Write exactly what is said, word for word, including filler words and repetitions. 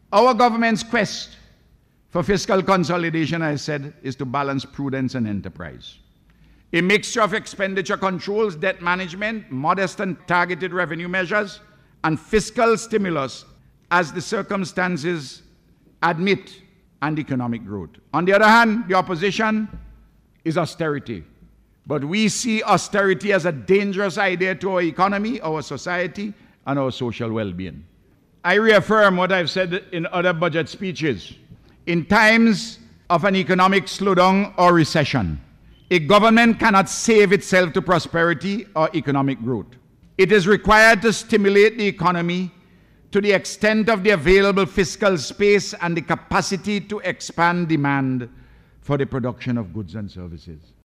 Our government's quest for fiscal consolidation, I said, is to balance prudence and enterprise. A mixture of expenditure controls, debt management, modest and targeted revenue measures, and fiscal stimulus as the circumstances admit, and economic growth. On the other hand, the opposition is austerity. But we see austerity as a dangerous idea to our economy, our society, and our social well-being. I reaffirm what I've said in other budget speeches. In times of an economic slowdown or recession, a government cannot save itself to prosperity or economic growth. It is required to stimulate the economy to the extent of the available fiscal space and the capacity to expand demand for the production of goods and services.